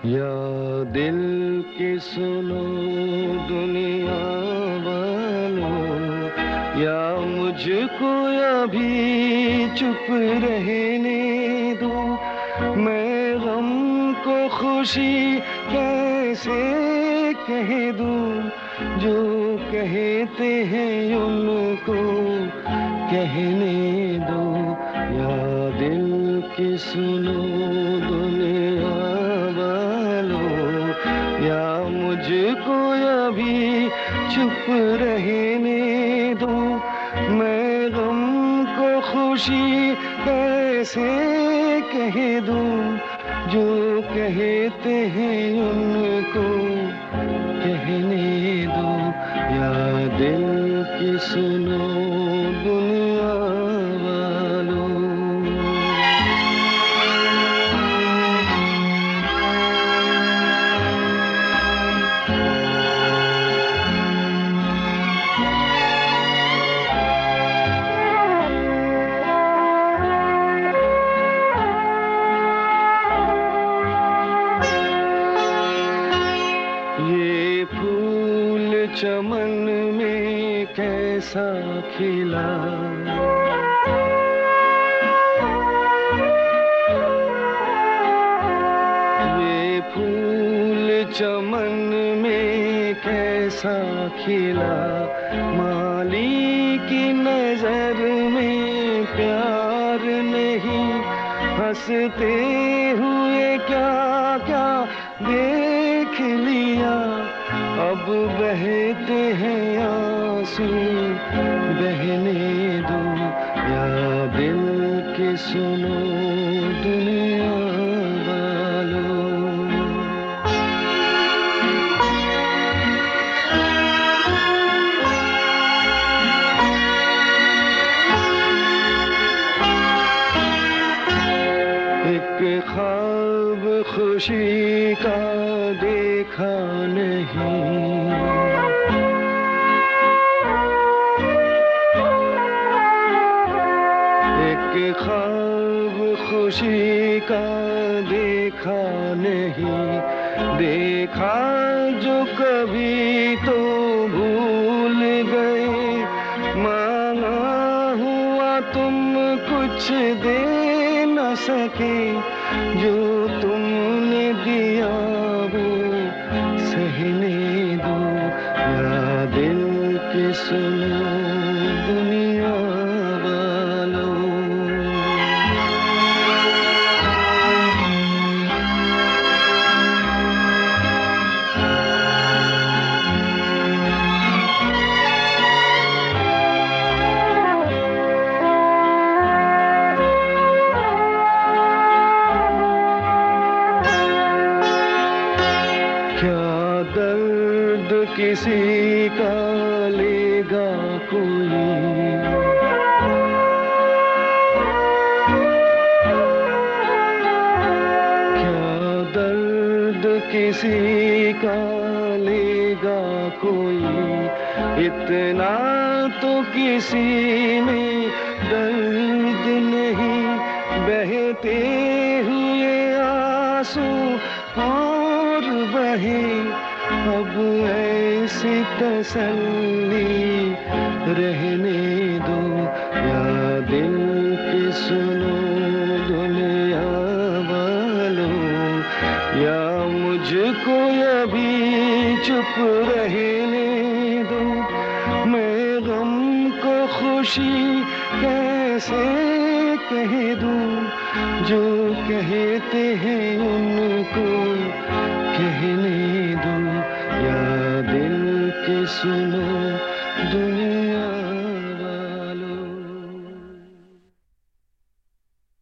या दिल की सुनो दुनिया वालों, या मुझको अभी चुप रहने दो। मैं गम को खुशी कैसे कह दूं, जो कहते हैं उनको कहने दो। या दिल की सुनो दुनिया वालों, या मुझको अभी चुप रहने दो। मैं गम को खुशी कैसे कह दूं, जो कहते हैं उनको कहने दो। या दिल की सुनो दुनिया वालों। ये फूल चमन में कैसा खिला, ये फूल चमन में कैसा खिला। माली की नजर में प्यार नहीं, हंसते हुए क्या क्या देख लिया। अब बहते हैं आंसू बहने दो। या दिल की सुनो दुनिया वालों। एक ख्वाब खुशी का देखा नहीं, एक ख्वाब खुशी का देखा नहीं। देखा जो कभी तो भूल गए, मांगा हुआ तुम कुछ दे न सके। जो तुमने दिया वो सहने दो। या दिल की सुनो दुनिया वालों। क्या दर्द किसी का लेगा कोई, क्या दर्द किसी का लेगा कोई। इतना तो किसी में दर्द नहीं, बहते हुए आंसू और बहे। अब ऐसी तसल्ली रहने दो। या दिल की सुनो दुनिया वालों, या मुझको अभी चुप रहने दो। मैं गम को खुशी कैसे कह दूं, जो कहते हैं उनको कहने दो। या दिल की सुनो दुनिया